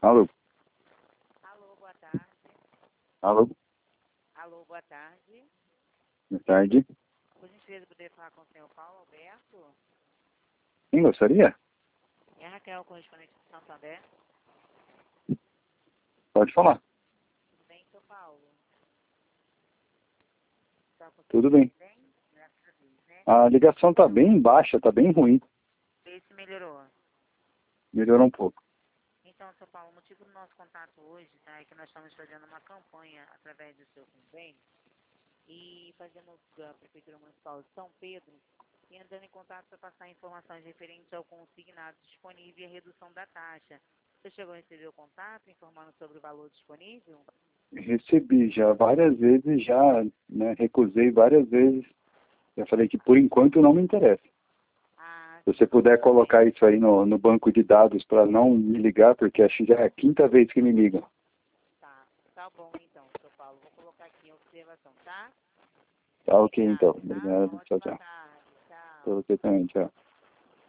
Alô? Alô, boa tarde. Alô? Alô, boa tarde. Boa tarde. Por gentileza, poderia falar com o senhor Paulo Alberto? Quem gostaria? É a Raquel, correspondente de Santander. Pode falar. Tudo bem, seu Paulo? Tá com Tudo bem. bem? Graças a Deus, né? A ligação tá bem baixa, tá bem ruim. Vê se melhorou. Melhorou um pouco. Então, seu Paulo, o motivo do nosso contato hoje, tá, é que nós estamos fazendo uma campanha através do seu convênio e fazendo da Prefeitura Municipal de São Pedro e entrando em contato para passar informações referentes ao consignado disponível e a redução da taxa. Você chegou a receber o contato informando sobre o valor disponível? Recebi já várias vezes, já, né, recusei várias vezes. Já falei que por enquanto não me interessa. Ah, Se você puder colocar isso aí no banco de dados para não me ligar, porque acho que já é a quinta vez que me ligam. tá. Tá bom então, seu Paulo. Vou colocar aqui em observação, tá? Tá ok Obrigada, então. tá? Uma Obrigado. Tchau, ótima tchau. tarde. Tchau. Pra você também, tchau.